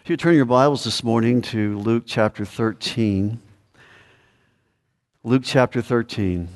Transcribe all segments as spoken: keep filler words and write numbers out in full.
If you turn your Bibles this morning to Luke chapter thirteen, Luke chapter thirteen.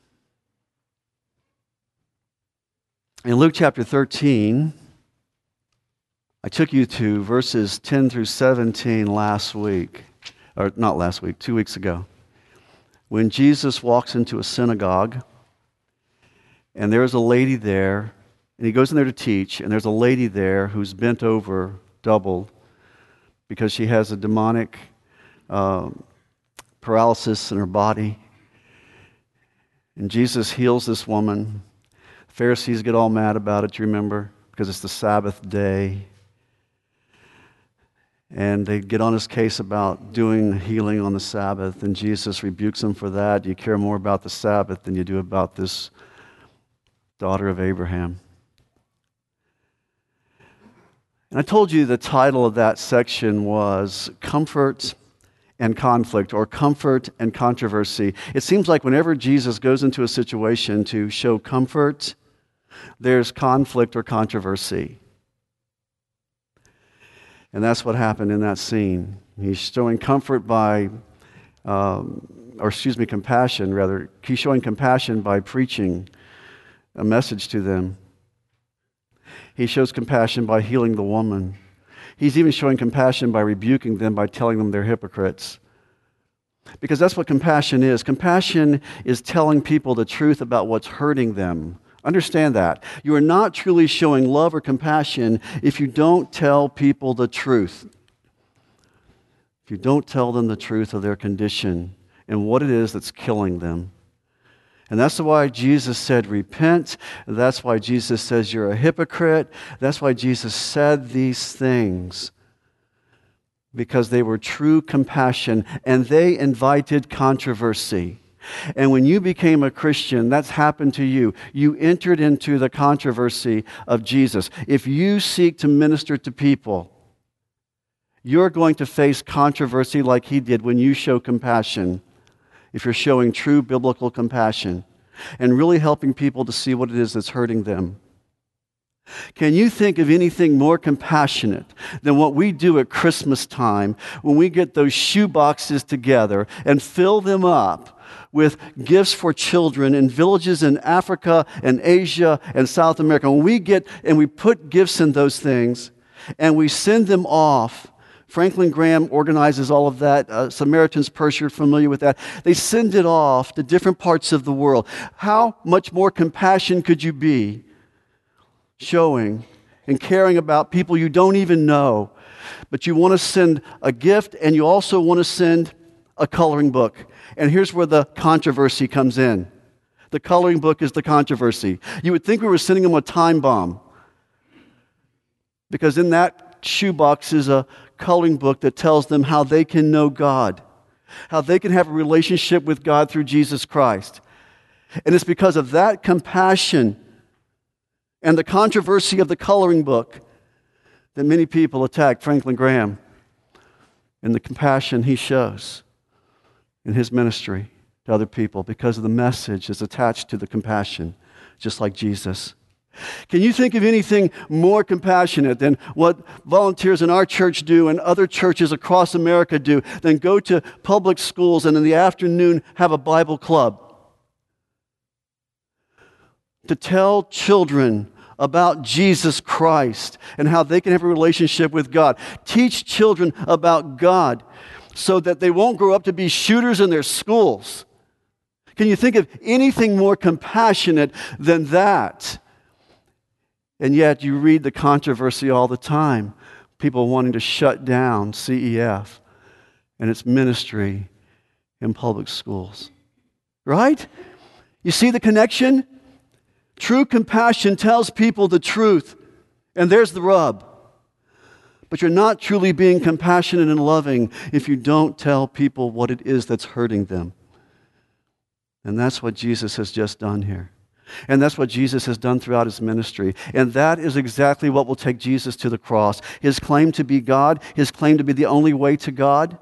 In Luke chapter thirteen, I took you to verses ten through seventeen last week, or not last week, two weeks ago, when Jesus walks into a synagogue, and there's a lady there, and he goes in there to teach, and there's a lady there who's bent over, doubled, because she has a demonic uh, paralysis in her body. And Jesus heals this woman. Pharisees get all mad about it, you remember, because it's the Sabbath day. And they get on his case about doing healing on the Sabbath, and Jesus rebukes them for that. You care more about the Sabbath than you do about this daughter of Abraham. And I told you the title of that section was Comfort and Conflict, or Comfort and Controversy. It seems like whenever Jesus goes into a situation to show comfort, there's conflict or controversy. And that's what happened in that scene. He's showing comfort by, um, or excuse me, compassion rather. He's showing compassion by preaching a message to them. He shows compassion by healing the woman. He's even showing compassion by rebuking them, by telling them they're hypocrites. Because that's what compassion is. Compassion is telling people the truth about what's hurting them. Understand that. You are not truly showing love or compassion if you don't tell people the truth. If you don't tell them the truth of their condition and what it is that's killing them. And that's why Jesus said, repent. That's why Jesus says you're a hypocrite. That's why Jesus said these things. Because they were true compassion and they invited controversy. And when you became a Christian, that's happened to you. You entered into the controversy of Jesus. If you seek to minister to people, you're going to face controversy like he did when you show compassion. If you're showing true biblical compassion and really helping people to see what it is that's hurting them. Can you think of anything more compassionate than what we do at Christmas time when we get those shoe boxes together and fill them up with gifts for children in villages in Africa and Asia and South America? When we get and we put gifts in those things and we send them off. Franklin Graham organizes all of that. Uh, Samaritan's Purse, you're familiar with that. They send it off to different parts of the world. How much more compassion could you be showing and caring about people you don't even know? But you want to send a gift and you also want to send a coloring book. And here's where the controversy comes in. The coloring book is the controversy. You would think we were sending them a time bomb. Because in that shoebox is a coloring book that tells them how they can know God, how they can have a relationship with God through Jesus Christ. And it's because of that compassion and the controversy of the coloring book that many people attack Franklin Graham and the compassion he shows in his ministry to other people because of the message that's attached to the compassion, just like Jesus. Can you think of anything more compassionate than what volunteers in our church do and other churches across America do than go to public schools and in the afternoon have a Bible club? To tell children about Jesus Christ and how they can have a relationship with God. Teach children about God so that they won't grow up to be shooters in their schools. Can you think of anything more compassionate than that? And yet you read the controversy all the time. People wanting to shut down C E F and its ministry in public schools. Right? You see the connection? True compassion tells people the truth. And there's the rub. But you're not truly being compassionate and loving if you don't tell people what it is that's hurting them. And that's what Jesus has just done here. And that's what Jesus has done throughout his ministry. And that is exactly what will take Jesus to the cross. His claim to be God, his claim to be the only way to God,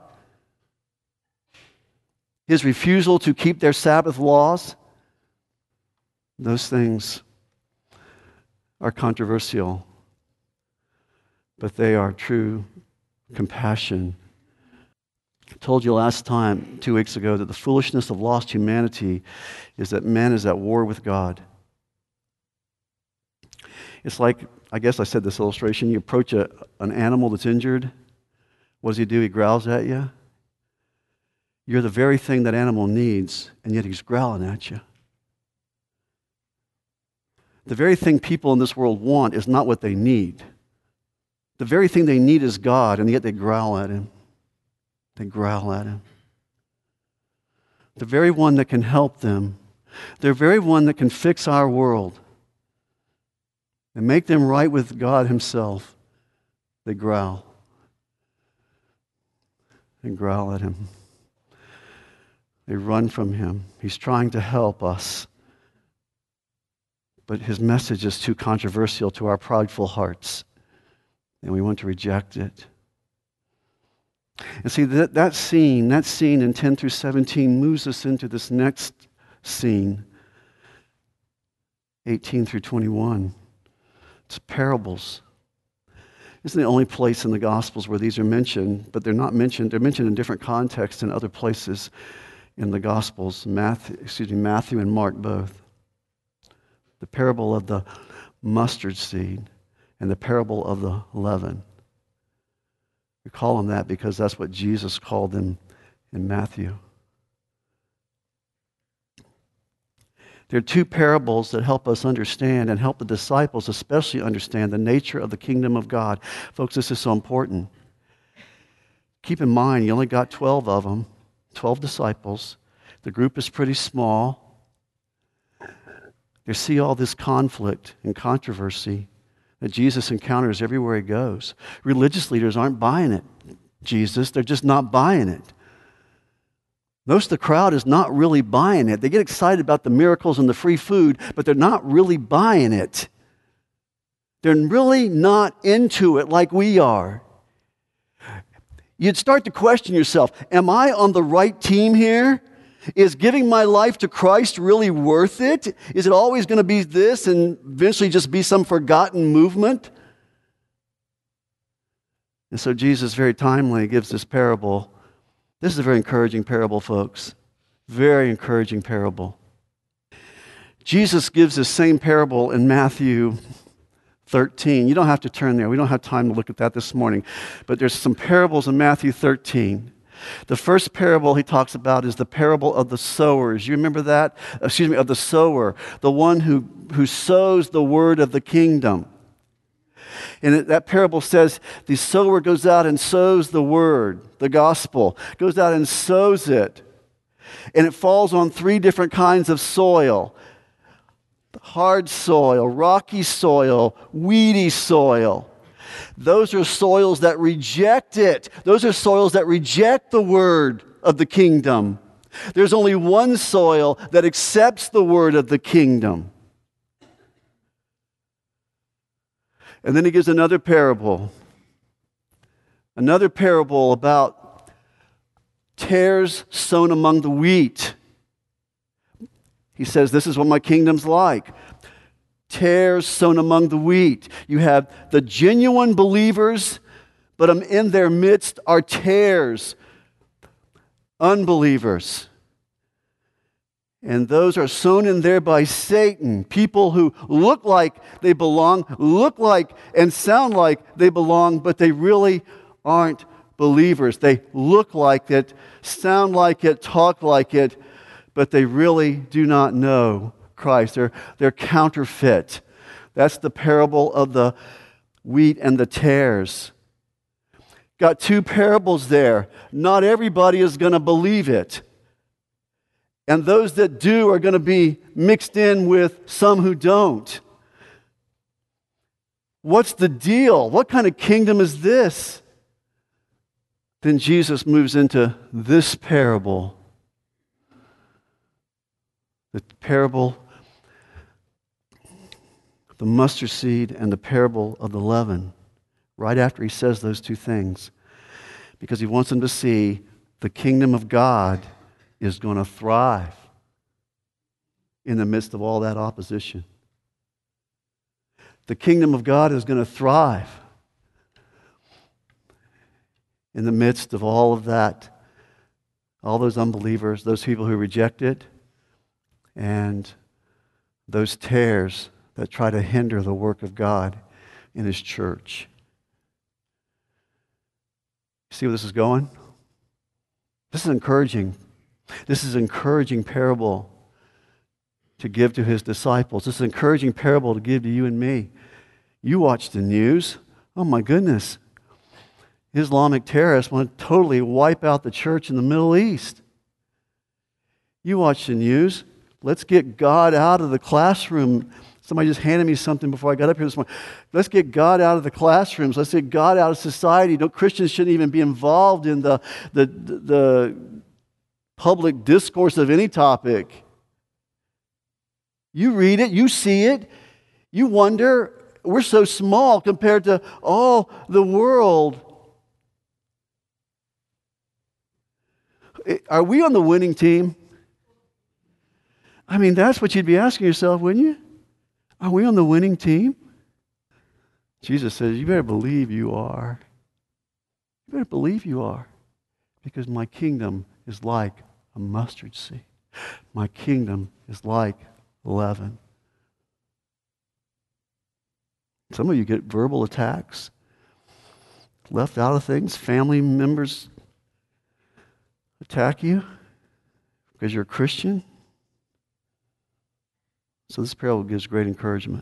his refusal to keep their Sabbath laws, those things are controversial, but they are true compassion. I told you last time, two weeks ago, that the foolishness of lost humanity is that man is at war with God. It's like, I guess I said this illustration, you approach a, an animal that's injured. What does he do? He growls at you. You're the very thing that animal needs, and yet he's growling at you. The very thing people in this world want is not what they need. The very thing they need is God, and yet they growl at him. They growl at him. The very one that can help them, the very one that can fix our world and make them right with God himself, they growl. They growl at him. They run from him. He's trying to help us. But his message is too controversial to our prideful hearts, and we want to reject it. And see, that, that scene, that scene in ten through seventeen moves us into this next scene, eighteen through twenty-one. It's parables. This is the only place in the Gospels where these are mentioned, but they're not mentioned. They're mentioned in different contexts in other places in the Gospels, Matthew, excuse me, Matthew and Mark both. The parable of the mustard seed and the parable of the leaven. We call them that because that's what Jesus called them in Matthew. There are two parables that help us understand and help the disciples especially understand the nature of the kingdom of God. Folks, this is so important. Keep in mind, you only got twelve of them, twelve disciples. The group is pretty small. They see all this conflict and controversy that Jesus encounters everywhere he goes. Religious leaders aren't buying it, Jesus. They're just not buying it. Most of the crowd is not really buying it. They get excited about the miracles and the free food, but they're not really buying it. They're really not into it like we are. You'd start to question yourself, am I on the right team here? Is giving my life to Christ really worth it? Is it always going to be this and eventually just be some forgotten movement? And so Jesus very timely gives this parable. This is a very encouraging parable, folks. Very encouraging parable. Jesus gives this same parable in Matthew thirteen. You don't have to turn there. We don't have time to look at that this morning. But there's some parables in Matthew thirteen. The first parable he talks about is the parable of the sowers. You remember that? Excuse me, of the sower, the one who, who sows the word of the kingdom. And that parable says the sower goes out and sows the word, the gospel, goes out and sows it. And it falls on three different kinds of soil. Hard soil, rocky soil, weedy soil. Those are soils that reject it. Those are soils that reject the word of the kingdom. There's only one soil that accepts the word of the kingdom. And then he gives another parable. Another parable about tares sown among the wheat. He says, this is what my kingdom's like. Tares sown among the wheat. You have the genuine believers, but in their midst are tares, unbelievers. And those are sown in there by Satan, people who look like they belong, look like and sound like they belong, but they really aren't believers. They look like it, sound like it, talk like it, but they really do not know Christ. They're, they're counterfeit. That's the parable of the wheat and the tares. Got two parables there. Not everybody is going to believe it. And those that do are going to be mixed in with some who don't. What's the deal? What kind of kingdom is this? Then Jesus moves into this parable. The parable the mustard seed and the parable of the leaven, right after he says those two things, because he wants them to see the kingdom of God is going to thrive in the midst of all that opposition. The kingdom of God is going to thrive. in the midst of all of that, all those unbelievers, those people who reject it, and those tares that try to hinder the work of God in His church. See where this is going? This is encouraging. This is an encouraging parable to give to His disciples. This is an encouraging parable to give to you and me. You watch the news. Oh my goodness. Islamic terrorists want to totally wipe out the church in the Middle East. You watch the news. Let's get God out of the classroom. Somebody just handed me something before I got up here this morning. Let's get God out of the classrooms. Let's get God out of society. No, Christians shouldn't even be involved in the, the, the public discourse of any topic. You read it, you see it, you wonder, we're so small compared to all the world. Are we on the winning team? I mean, that's what you'd be asking yourself, wouldn't you? Are we on the winning team? Jesus says, you better believe you are. You better believe you are. Because my kingdom is like a mustard seed. My kingdom is like leaven. Some of you get verbal attacks, left out of things. Family members attack you because you're a Christian. So this parable gives great encouragement.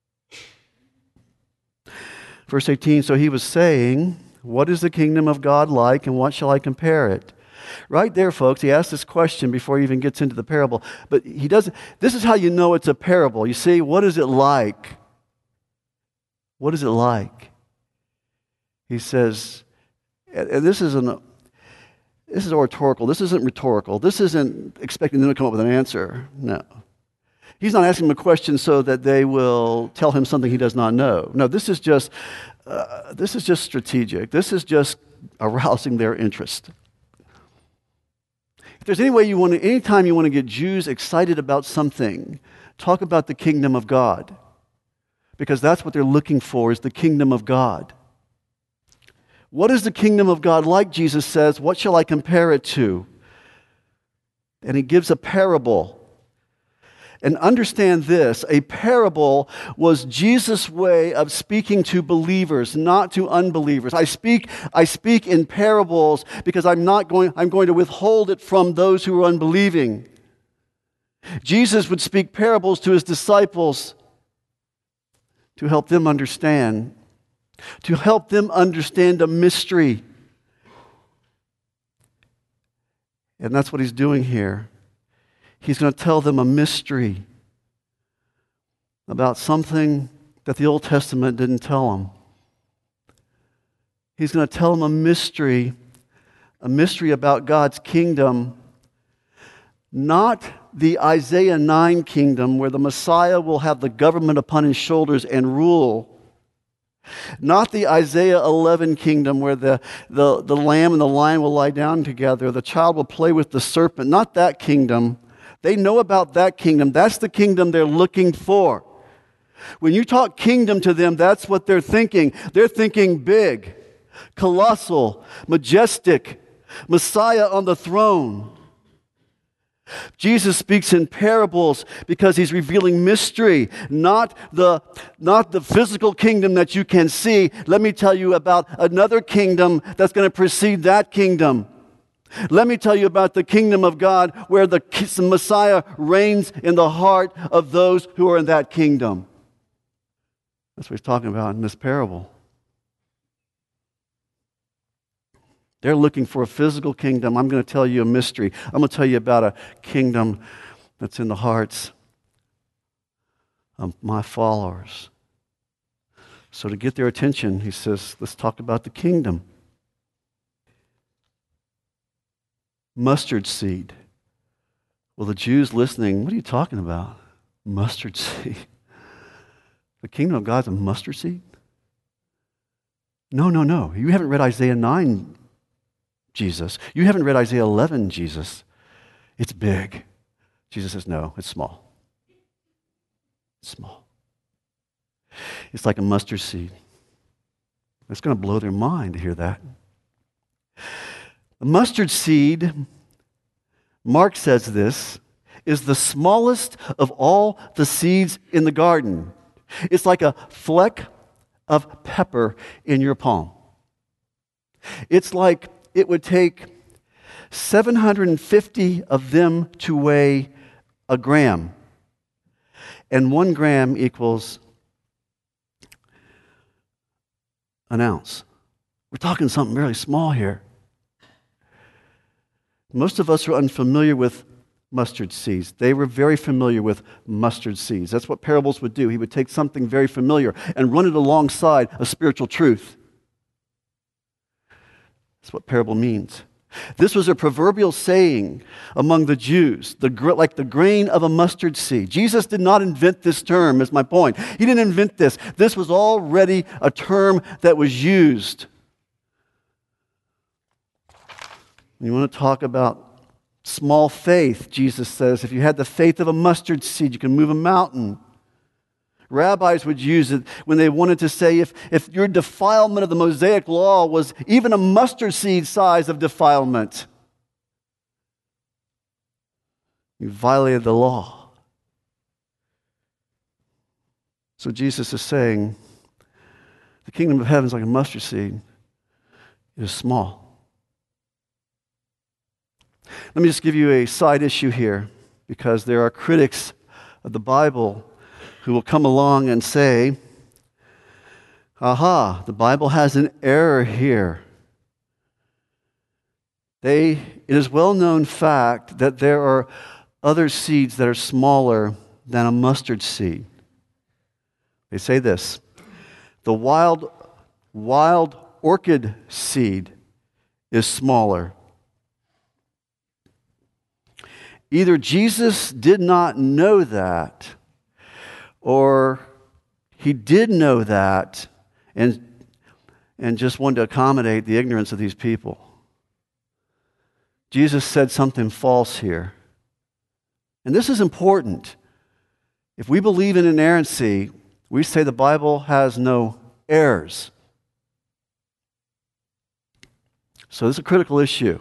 Verse eighteen, so he was saying, what is the kingdom of God like, and what shall I compare it? Right there, folks, he asks this question before he even gets into the parable. But he doesn't, this is how you know it's a parable. You see, what is it like? What is it like? He says, and this isn't, this is oratorical. This isn't rhetorical. This isn't expecting them to come up with an answer. No. He's not asking them a question so that they will tell him something he does not know. No, this is just, uh, this is just strategic. This is just arousing their interest. If there's any way you want to, anytime you want to get Jews excited about something, talk about the kingdom of God. Because that's what they're looking for, is the kingdom of God. What is the kingdom of God like, Jesus says? What shall I compare it to? And he gives a parable. And understand this, a parable was Jesus' way of speaking to believers, not to unbelievers. I speak, I speak in parables because I'm not going, I'm going to withhold it from those who are unbelieving. Jesus would speak parables to his disciples to help them understand, to help them understand a mystery. And that's what he's doing here. He's going to tell them a mystery about something that the Old Testament didn't tell them. He's going to tell them a mystery, a mystery about God's kingdom, not the Isaiah nine kingdom where the Messiah will have the government upon his shoulders and rule. Not the Isaiah eleven kingdom where the, the, the lamb and the lion will lie down together, the child will play with the serpent. Not that kingdom. They know about that kingdom. That's the kingdom they're looking for. When you talk kingdom to them, that's what they're thinking. They're thinking big, colossal, majestic, Messiah on the throne. Jesus speaks in parables because he's revealing mystery, not the, not the physical kingdom that you can see. Let me tell you about another kingdom that's going to precede that kingdom. Let me tell you about the kingdom of God where the Messiah reigns in the heart of those who are in that kingdom. That's what he's talking about in this parable. They're looking for a physical kingdom. I'm going to tell you a mystery. I'm going to tell you about a kingdom that's in the hearts of my followers. So to get their attention, he says, let's talk about the kingdom. Mustard seed. Well, the Jews listening, what are you talking about? Mustard seed. The kingdom of God's a mustard seed? No, no, no. You haven't read Isaiah nine, Jesus. You haven't read Isaiah eleven, Jesus. It's big. Jesus says, no, it's small. It's small. It's like a mustard seed. It's going to blow their mind to hear that. The mustard seed, Mark says this, is the smallest of all the seeds in the garden. It's like a fleck of pepper in your palm. It's like it would take seven hundred fifty of them to weigh a gram. And one gram equals an ounce. We're talking something really small here. Most of us are unfamiliar with mustard seeds. They were very familiar with mustard seeds. That's what parables would do. He would take something very familiar and run it alongside a spiritual truth. That's what parable means. This was a proverbial saying among the Jews, the, like the grain of a mustard seed. Jesus did not invent this term, is my point. He didn't invent this. This was already a term that was used. When you want to talk about small faith, Jesus says, if you had the faith of a mustard seed, you can move a mountain. Rabbis would use it when they wanted to say if, if your defilement of the Mosaic law was even a mustard seed size of defilement, you violated the law. So Jesus is saying, the kingdom of heaven is like a mustard seed. It is small. Let me just give you a side issue here, because there are critics of the Bible who will come along and say, aha, the Bible has an error here. They, it is well-known fact that there are other seeds that are smaller than a mustard seed. They say this, the wild, wild orchid seed is smaller. Either Jesus did not know that, or he did know that and, and just wanted to accommodate the ignorance of these people. Jesus said something false here. And this is important. If we believe in inerrancy, we say the Bible has no errors. So this is a critical issue.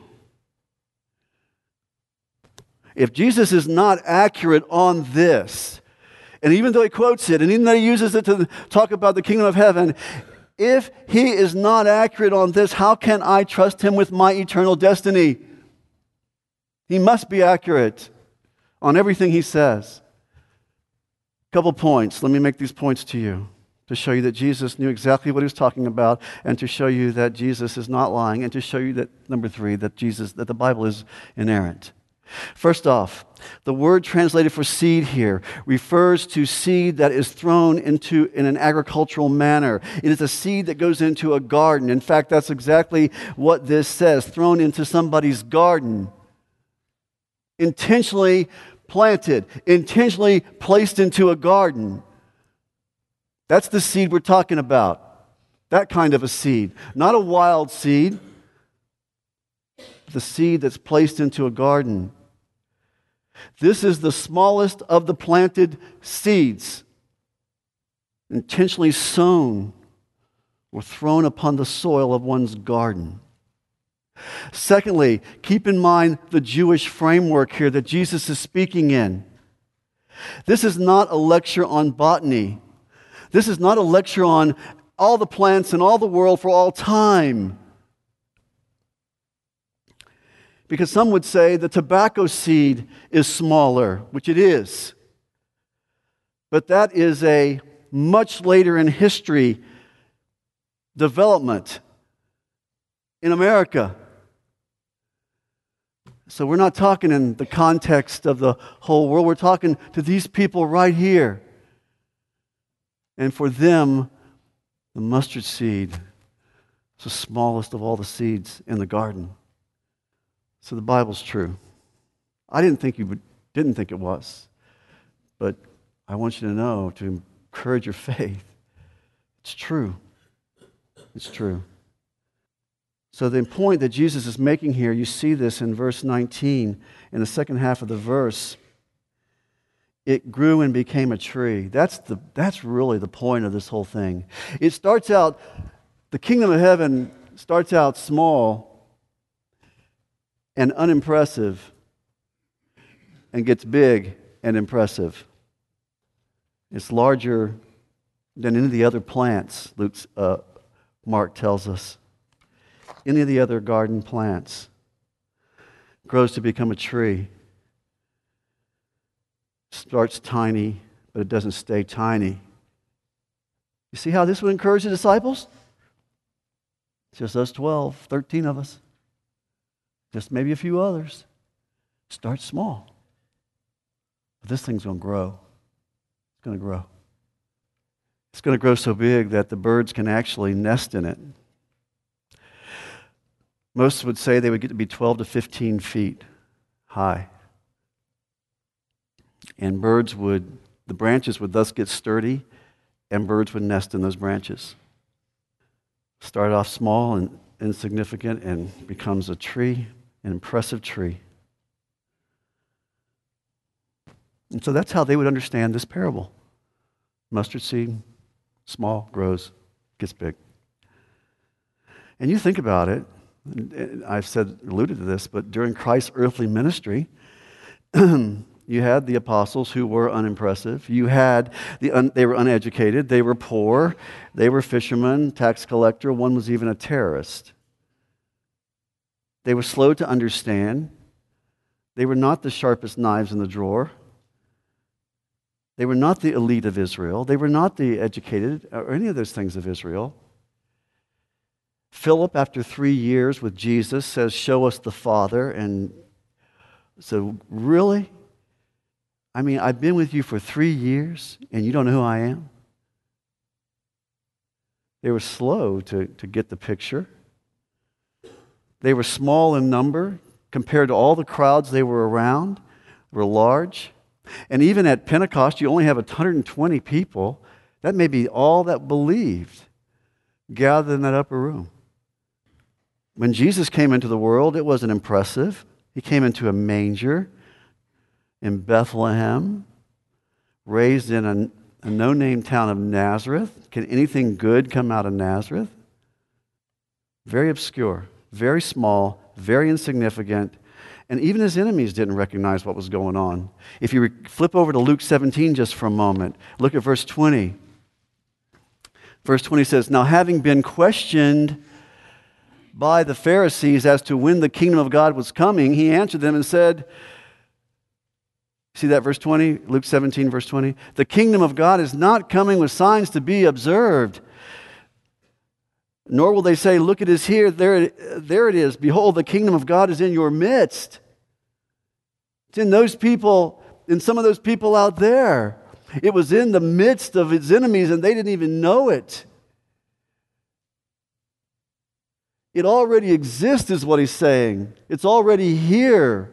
If Jesus is not accurate on this, and even though he quotes it, and even though he uses it to talk about the kingdom of heaven, if he is not accurate on this, how can I trust him with my eternal destiny? He must be accurate on everything he says. A couple points. Let me make these points to you to show you that Jesus knew exactly what he was talking about, and to show you that Jesus is not lying, and to show you that, number three, that Jesus, that the Bible is inerrant. First off, the word translated for seed here refers to seed that is thrown into in an agricultural manner. It is a seed that goes into a garden. In fact, that's exactly what this says, thrown into somebody's garden. Intentionally planted, intentionally placed into a garden. That's the seed we're talking about. That kind of a seed. Not a wild seed. The seed that's placed into a garden. This is the smallest of the planted seeds, intentionally sown or thrown upon the soil of one's garden. Secondly, keep in mind the Jewish framework here that Jesus is speaking in. This is not a lecture on botany. This is not a lecture on all the plants in all the world for all time. Because some would say the tobacco seed is smaller, which it is. But that is a much later in history development in America. So we're not talking in the context of the whole world. We're talking to these people right here. And for them, the mustard seed is the smallest of all the seeds in the garden. So the Bible's true. I didn't think you would, didn't think it was, but I want you to know, to encourage your faith, it's true. It's true. So the point that Jesus is making here, you see this in verse nineteen, in the second half of the verse. It grew and became a tree. That's the that's really the point of this whole thing. It starts out, the kingdom of heaven starts out small, and unimpressive and gets big and impressive. It's larger than any of the other plants, Luke's, uh, Mark tells us. Any of the other garden plants grows to become a tree. Starts tiny, but it doesn't stay tiny. You see how this would encourage the disciples? It's just us twelve, thirteen of us. Just maybe a few others. Start small. But this thing's going to grow. It's going to grow. It's going to grow so big that the birds can actually nest in it. Most would say they would get to be twelve to fifteen feet high. And birds would, the branches would thus get sturdy, and birds would nest in those branches. Start off small and insignificant and becomes a tree, an impressive tree. And so that's how they would understand this parable. Mustard seed, small, grows, gets big. And you think about it, I've said, alluded to this, but during Christ's earthly ministry, you had the apostles who were unimpressive. You had the un, they were uneducated. They were poor. They were fishermen, tax collector. One was even a terrorist. They were slow to understand. They were not the sharpest knives in the drawer. They were not the elite of Israel. They were not the educated or any of those things of Israel. Philip, after three years with Jesus, says, "Show us the Father." And so, really? I mean, I've been with you for three years, and you don't know who I am? They were slow to, to get the picture. They were small in number compared to all the crowds they were around, were large. And even at Pentecost, you only have one hundred twenty people. That may be all that believed gathered in that upper room. When Jesus came into the world, it wasn't impressive. He came into a manger in Bethlehem, raised in a, a no-name town of Nazareth. Can anything good come out of Nazareth? Very obscure, very small, very insignificant, and even his enemies didn't recognize what was going on. If you re- flip over to Luke seventeen just for a moment, look at verse twenty. Verse twenty says, "Now having been questioned by the Pharisees as to when the kingdom of God was coming, he answered them and said," see that verse twenty? Luke seventeen, verse twenty. "The kingdom of God is not coming with signs to be observed. Nor will they say, 'Look, it is here, there, there it is. Behold, the kingdom of God is in your midst.'" It's in those people, in some of those people out there. It was in the midst of its enemies, and they didn't even know it. It already exists, is what he's saying. It's already here.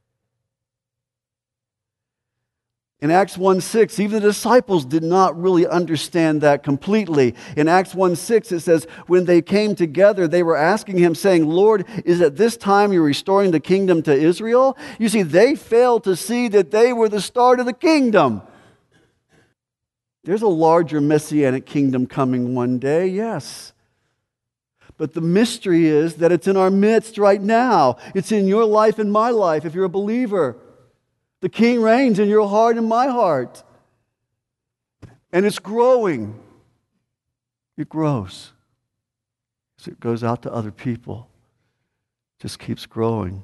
In Acts one six, even the disciples did not really understand that completely. In Acts one six, it says, when they came together, they were asking him, saying, "Lord, is it this time you're restoring the kingdom to Israel?" You see, they failed to see that they were the start of the kingdom. There's a larger messianic kingdom coming one day, yes. But the mystery is that it's in our midst right now. It's in your life and my life if you're a believer. The King reigns in your heart and my heart. And it's growing. It grows. As it goes out to other people, it just keeps growing.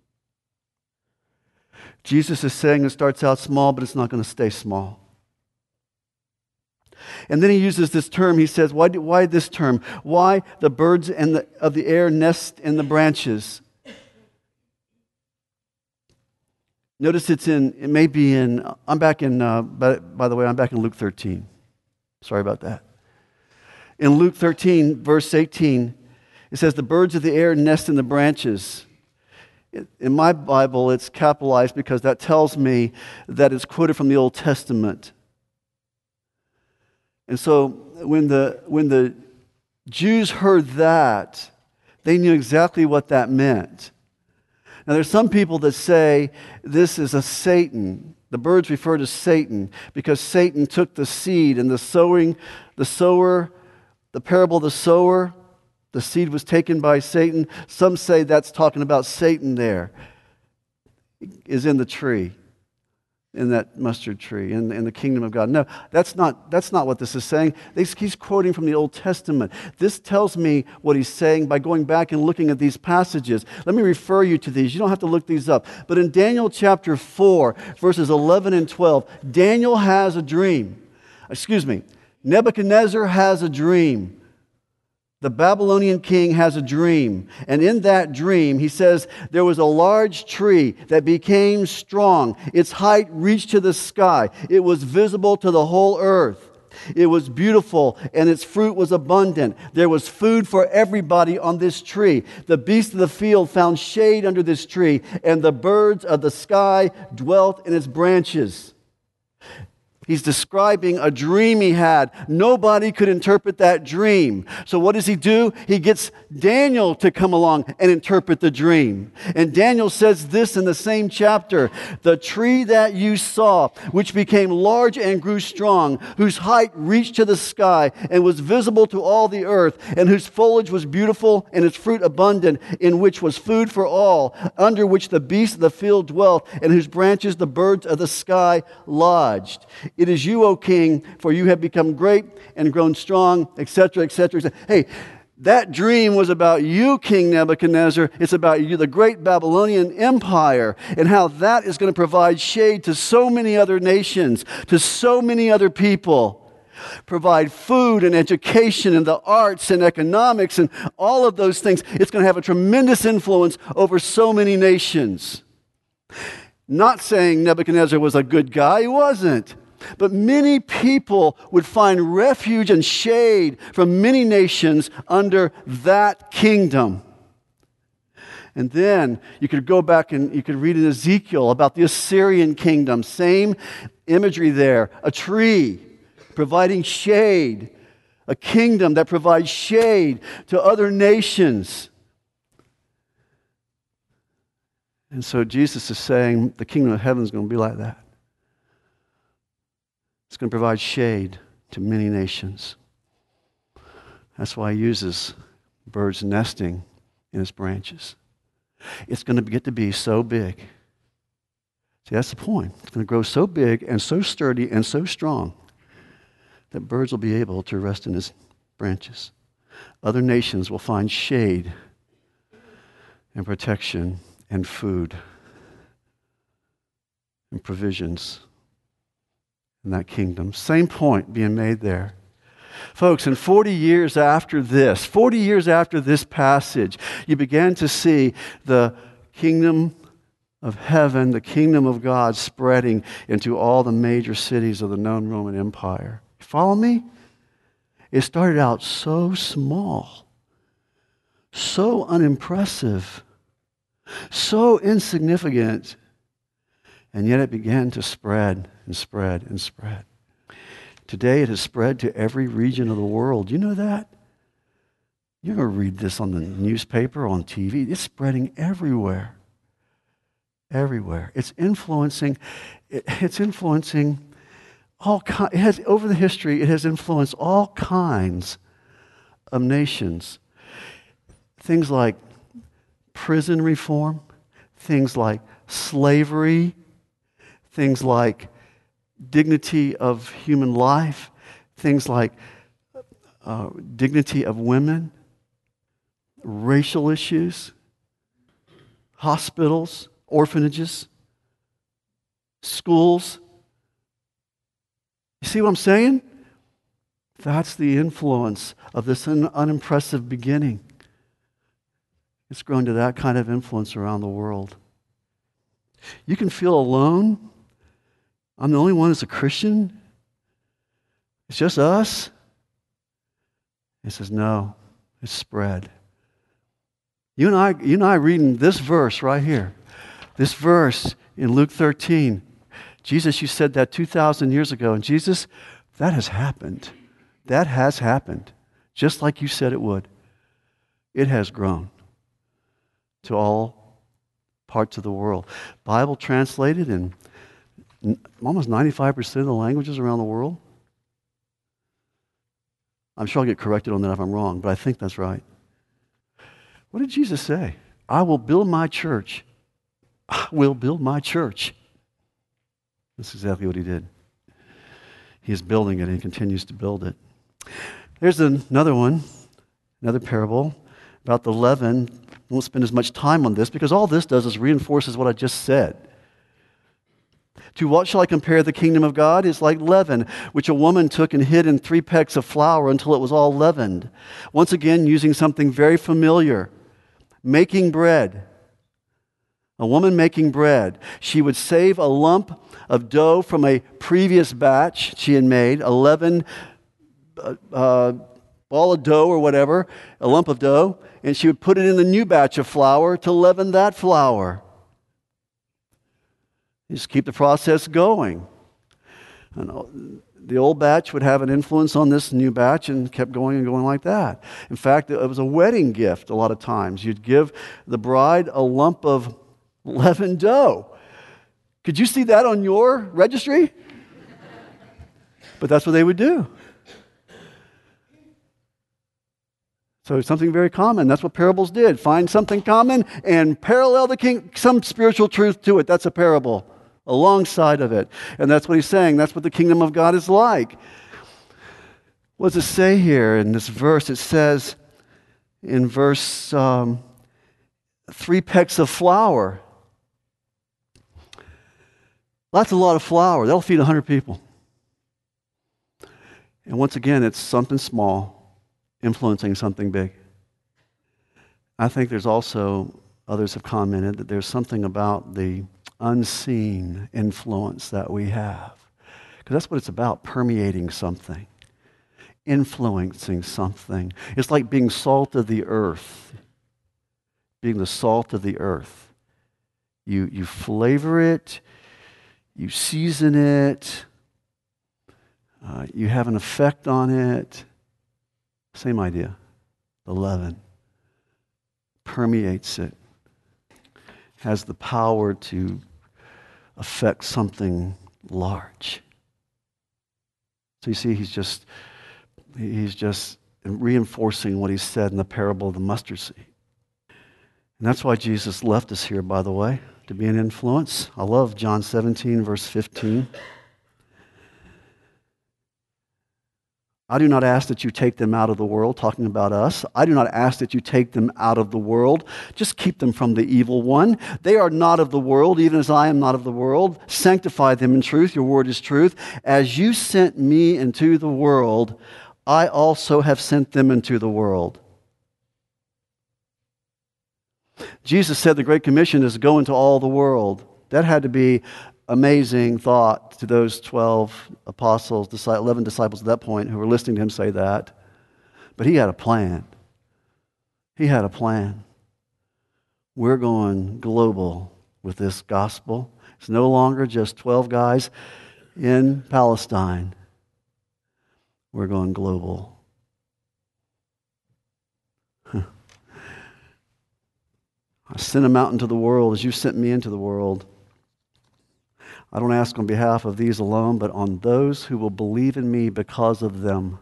Jesus is saying it starts out small, but it's not going to stay small. And then he uses this term. He says, why, why this term? Why the birds and the, of the air nest in the branches? Notice it's in, it may be in, I'm back in, uh, by, by the way, I'm back in Luke thirteen. Sorry about that. In Luke thirteen, verse eighteen, it says, the birds of the air nest in the branches. In my Bible, it's capitalized because that tells me that it's quoted from the Old Testament. And so when the, when the Jews heard that, they knew exactly what that meant. Now, there's some people that say this is a Satan. The birds refer to Satan because Satan took the seed and the sowing, the sower, the parable of the sower, The seed was taken by Satan. Some say that's talking about Satan there, is in the tree, in that mustard tree, in, in the kingdom of God. No, that's not, that's not what this is saying. He's quoting from the Old Testament. This tells me what he's saying by going back and looking at these passages. Let me refer you to these. You don't have to look these up. But in Daniel chapter four, verses eleven and twelve, Daniel has a dream. Excuse me. Nebuchadnezzar has a dream. The Babylonian king has a dream, and in that dream, he says, there was a large tree that became strong. Its height reached to the sky. It was visible to the whole earth. It was beautiful, and its fruit was abundant. There was food for everybody on this tree. The beasts of the field found shade under this tree, and the birds of the sky dwelt in its branches. He's describing a dream he had. Nobody could interpret that dream. So what does he do? He gets Daniel to come along and interpret the dream. And Daniel says this in the same chapter. The tree that you saw, which became large and grew strong, whose height reached to the sky and was visible to all the earth, and whose foliage was beautiful and its fruit abundant, in which was food for all, under which the beasts of the field dwelt, and whose branches the birds of the sky lodged. It is you, O king, for you have become great and grown strong, et cetera, et cetera, et cetera. Hey, that dream was about you, King Nebuchadnezzar. It's about you, the great Babylonian Empire, and how that is going to provide shade to so many other nations, to so many other people. Provide food and education and the arts and economics and all of those things. It's going to have a tremendous influence over so many nations. Not saying Nebuchadnezzar was a good guy. He wasn't. But many people would find refuge and shade from many nations under that kingdom. And then you could go back and you could read in Ezekiel about the Assyrian kingdom. Same imagery there. A tree providing shade. A kingdom that provides shade to other nations. And so Jesus is saying the kingdom of heaven is going to be like that. It's going to provide shade to many nations. That's why he uses birds nesting in its branches. It's going to get to be so big. See, that's the point. It's going to grow so big and so sturdy and so strong that birds will be able to rest in its branches. Other nations will find shade and protection and food and provisions in that kingdom. Same point being made there. Folks, in forty years after this, forty years after this passage, you began to see the kingdom of heaven, the kingdom of God spreading into all the major cities of the known Roman Empire. You follow me? It started out so small, so unimpressive, so insignificant, and yet it began to spread and spread and spread. Today it has spread to every region of the world. You know that? You're going to read this on the newspaper, on T V. It's spreading everywhere. Everywhere. It's influencing, it, it's influencing all kinds, it has, over the history, it has influenced all kinds of nations. Things like prison reform, things like slavery, things like dignity of human life, things like uh, dignity of women, racial issues, hospitals, orphanages, schools. You see what I'm saying? That's the influence of this un- unimpressive beginning. It's grown to that kind of influence around the world. You can feel alone. I'm the only one who's a Christian. It's just us. He says, no, it's spread. You and I, you and I reading this verse right here. This verse in Luke thirteen. Jesus, you said that two thousand years ago. And Jesus, that has happened. That has happened. Just like you said it would. It has grown to all parts of the world. Bible translated in almost ninety-five percent of the languages around the world. I'm sure I'll get corrected on that if I'm wrong, but I think that's right. What did Jesus say? I will build my church. I will build my church. That's exactly what he did. He is building it, and he continues to build it. There's another one, another parable about the leaven. I won't spend as much time on this because all this does is reinforces what I just said. To what shall I compare the kingdom of God? It's like leaven, which a woman took and hid in three pecks of flour until it was all leavened. Once again, using something very familiar, making bread. A woman making bread. She would save a lump of dough from a previous batch she had made, a leavened uh, uh, ball of dough or whatever, a lump of dough, and she would put it in the new batch of flour to leaven that flour. You just keep the process going. And the old batch would have an influence on this new batch and kept going and going like that. In fact, it was a wedding gift a lot of times. You'd give the bride a lump of leavened dough. Could you see that on your registry? But that's what they would do. So it's something very common. That's what parables did. Find something common and parallel the king, some spiritual truth to it. That's a parable alongside of it. And that's what he's saying. That's what the kingdom of God is like. What does it say here in this verse? It says in verse um, three pecks of flour. That's a lot of flour. That'll feed one hundred people. And once again, it's something small influencing something big. I think there's also, others have commented, that there's something about the unseen influence that we have. Because that's what it's about, permeating something, influencing something. It's like being salt of the earth, being the salt of the earth. You, you flavor it, you season it, uh, you have an effect on it. Same idea. The leaven permeates it, has the power to affect something large. So you see, he's just he's just reinforcing what he said in the parable of the mustard seed. And that's why Jesus left us here, by the way, to be an influence. I love John seventeen, verse fifteen. I do not ask that you take them out of the world, talking about us. I do not ask that you take them out of the world. Just keep them from the evil one. They are not of the world, even as I am not of the world. Sanctify them in truth. Your word is truth. As you sent me into the world, I also have sent them into the world. Jesus said the Great Commission is to go into all the world. That had to be amazing thought to those twelve apostles, eleven disciples at that point who were listening to him say that. But he had a plan. He had a plan. We're going global with this gospel. It's no longer just twelve guys in Palestine. We're going global. I sent them out into the world as you sent me into the world. I don't ask on behalf of these alone, but on those who will believe in me because of them.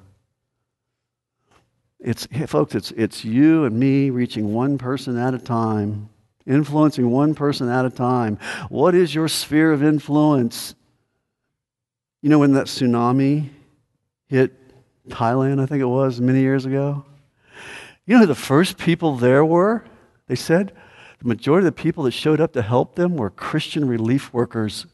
It's, folks, it's, it's you and me reaching one person at a time, influencing one person at a time. What is your sphere of influence? You know, when that tsunami hit Thailand, I think it was, many years ago? You know who the first people there were? They said the majority of the people that showed up to help them were Christian relief workers.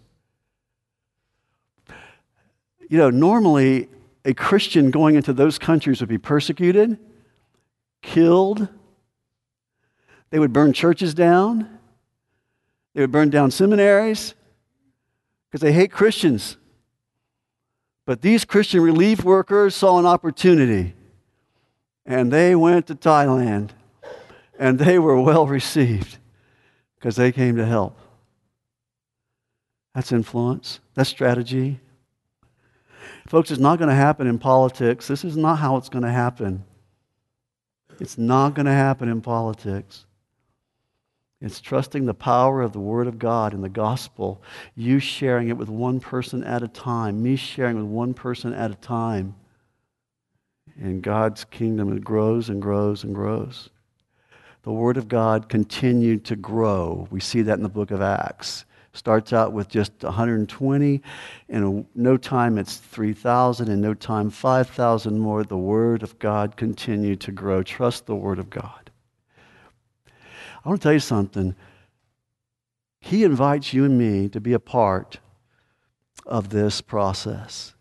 You know, normally a Christian going into those countries would be persecuted, killed. They would burn churches down. They would burn down seminaries because they hate Christians. But these Christian relief workers saw an opportunity, and they went to Thailand, and they were well received because they came to help. That's influence. That's strategy. Folks, it's not going to happen in politics. This is not how it's going to happen. It's not going to happen in politics. It's trusting the power of the Word of God and the gospel, you sharing it with one person at a time, me sharing with one person at a time. And God's kingdom, it grows and grows and grows. The Word of God continued to grow. We see that in the book of Acts. Starts out with just one hundred twenty. In no time, it's three thousand. In no time, five thousand more. The Word of God continued to grow. Trust the Word of God. I want to tell you something. He invites you and me to be a part of this process.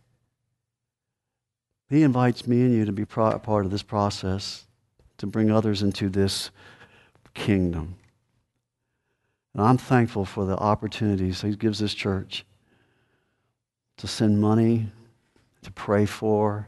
He invites me and you to be pro- a part of this process, to bring others into this kingdom. And I'm thankful for the opportunities He gives this church to send money, to pray for,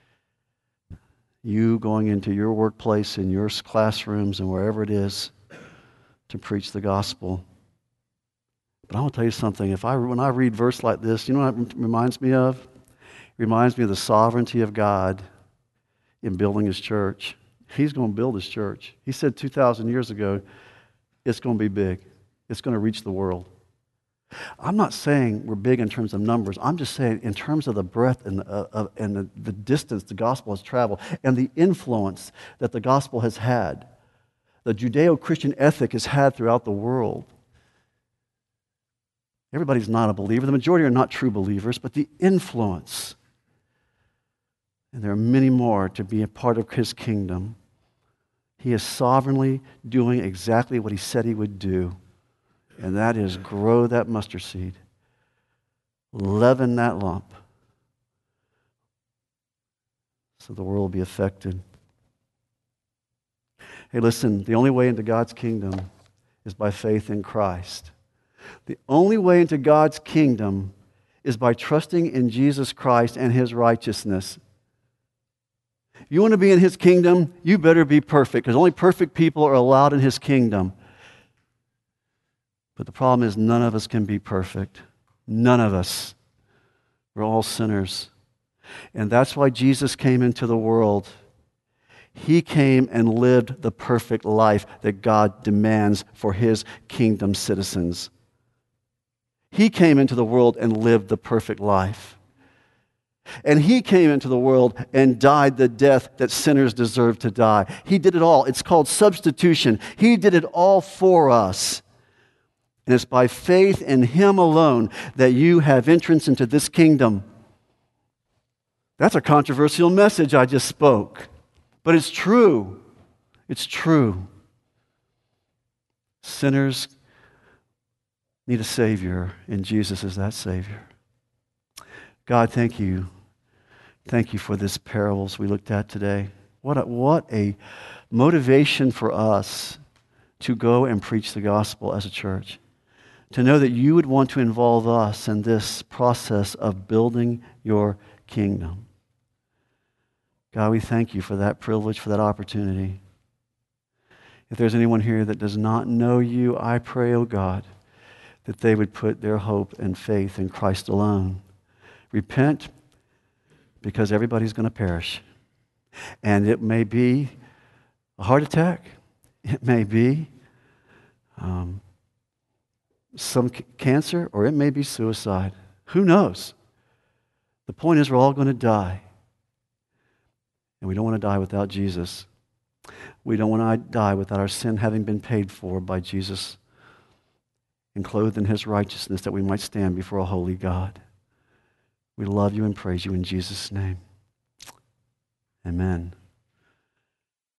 you going into your workplace, in your classrooms, and wherever it is, to preach the gospel. But I want to tell you something. If I, when I read a verse like this, you know what it reminds me of? It reminds me of the sovereignty of God in building His church. He's going to build His church. He said two thousand years ago, it's going to be big. It's going to reach the world. I'm not saying we're big in terms of numbers. I'm just saying in terms of the breadth and the, uh, uh, and the, the distance the gospel has traveled and the influence that the gospel has had, the Judeo-Christian ethic has had throughout the world. Everybody's not a believer. The majority are not true believers, but the influence. And there are many more to be a part of His kingdom. He is sovereignly doing exactly what He said He would do, and that is grow that mustard seed, leaven that lump, so the world will be affected. Hey, listen, the only way into God's kingdom is by faith in Christ. The only way into God's kingdom is by trusting in Jesus Christ and His righteousness. You want to be in His kingdom, you better be perfect, because only perfect people are allowed in His kingdom. But the problem is none of us can be perfect. None of us. We're all sinners. And that's why Jesus came into the world. He came and lived the perfect life that God demands for His kingdom citizens. He came into the world and lived the perfect life. And He came into the world and died the death that sinners deserve to die. He did it all. It's called substitution. He did it all for us. And it's by faith in Him alone that you have entrance into this kingdom. That's a controversial message I just spoke. But it's true. It's true. Sinners need a Savior, and Jesus is that Savior. God, thank you. Thank you for this parables we looked at today. What a, what a motivation for us to go and preach the gospel as a church. To know that you would want to involve us in this process of building your kingdom. God, we thank you for that privilege, for that opportunity. If there's anyone here that does not know you, I pray, oh God, that they would put their hope and faith in Christ alone. Repent, because everybody's going to perish. And it may be a heart attack. It may be um, some c- cancer, or it may be suicide. Who knows? The point is we're all going to die. And we don't want to die without Jesus. We don't want to die without our sin having been paid for by Jesus and clothed in His righteousness, that we might stand before a holy God. We love you and praise you in Jesus' name. Amen.